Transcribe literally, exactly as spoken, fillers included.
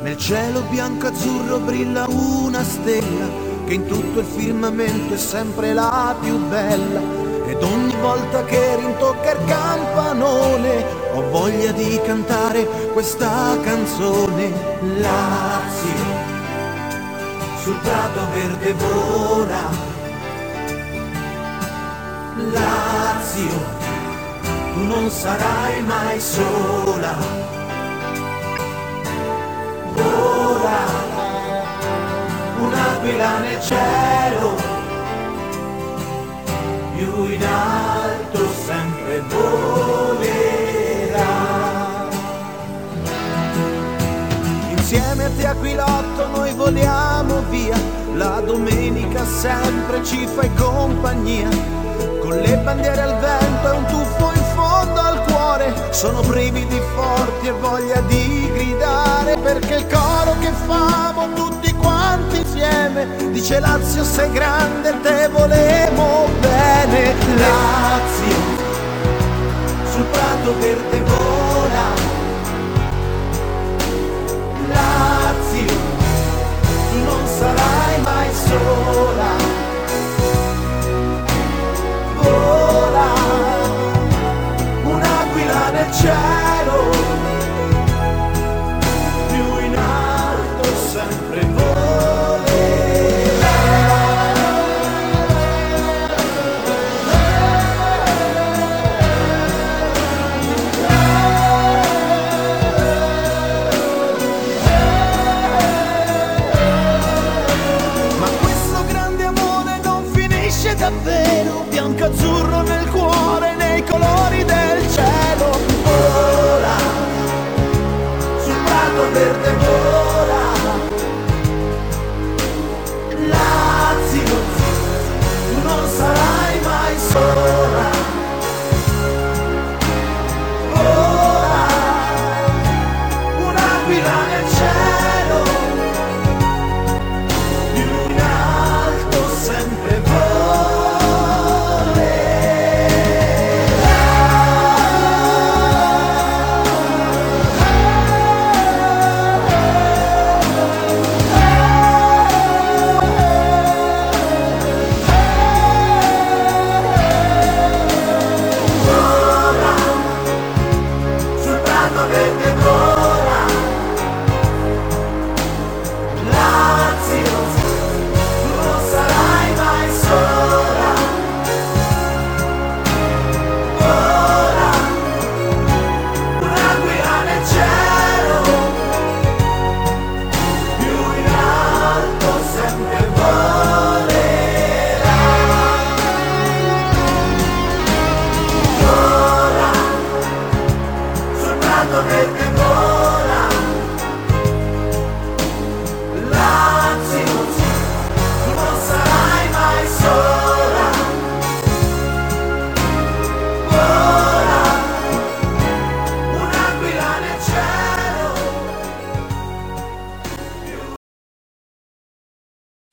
Nel cielo bianco-azzurro brilla una stella che in tutto il firmamento è sempre la più bella. Ed ogni volta che rintocca il campanone ho voglia di cantare questa canzone. Lazio, sul prato verde vola. Lazio, tu non sarai mai sola. Vola, un'aquila nel cielo, più in alto sempre volerà. Insieme a te Aquilotto noi voliamo via, la domenica sempre ci fai compagnia. Con le bandiere al vento e un tuffo in fondo al cuore, sono brividi forti e voglia di gridare, perché il coro che famo tutti quanti insieme dice Lazio sei grande, te volemo bene. Lazio, sul prato verde vola. Lazio, tu non sarai mai sola. Vola, un'aquila nel cielo, più in alto sempre volerà. Ma questo grande amore non finisce davvero, bianco-azzurro nel cuore, nei colori del cielo. Vola, sul prato verde vola. Lazio, tu non sarai mai sola. Vola, un'aquila nel cielo.